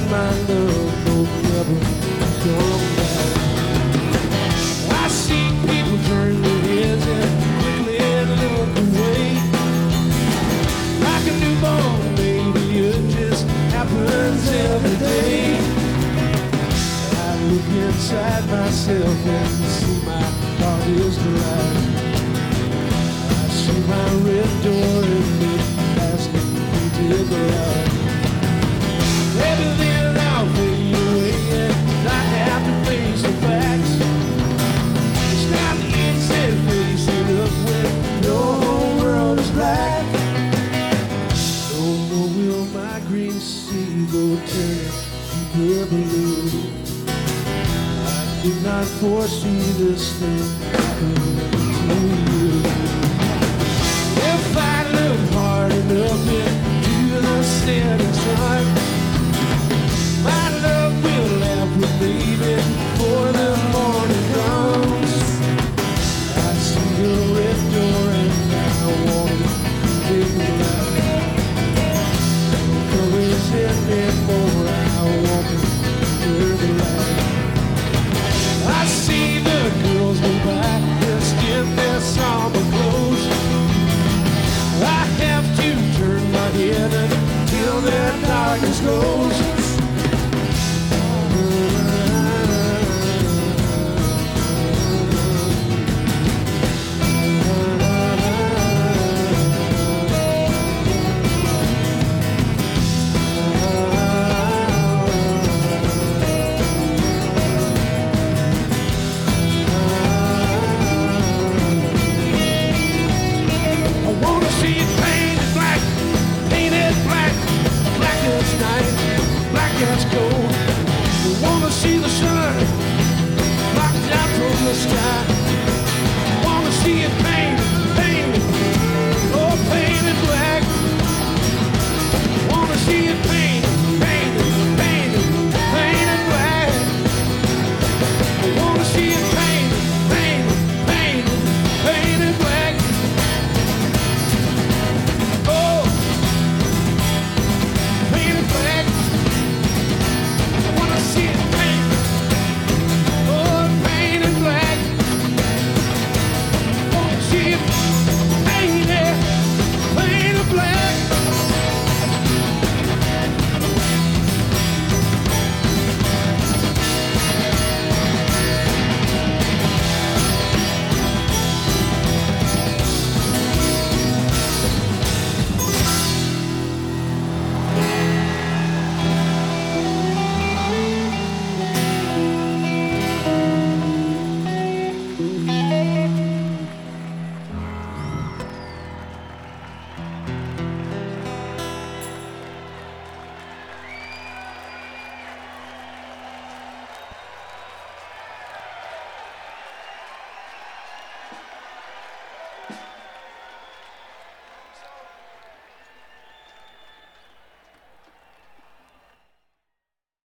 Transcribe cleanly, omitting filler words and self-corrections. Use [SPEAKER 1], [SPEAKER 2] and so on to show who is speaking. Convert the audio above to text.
[SPEAKER 1] my love will never come back. I see people turn their heads and quickly look away. Like a newborn baby, it just happens every day. I look inside myself and see my heart is dry. I see my red door and it asking me to go out. Everything I'll fade away and I have to face the facts. It's not easy facing up when the whole world is black. No more will my green sea go turn deeper blue. I did not foresee this thing happening to you. If I look hard enough into the setting sun, my love will laugh with me before the morning comes. I see a red door and I want to take a light. No colors anymore, I want to turn the light. I see the girls go by dressed in their summer clothes. I have to turn my head until their darkness goes. Let's go. We wanna see the sun blocked out from the sky.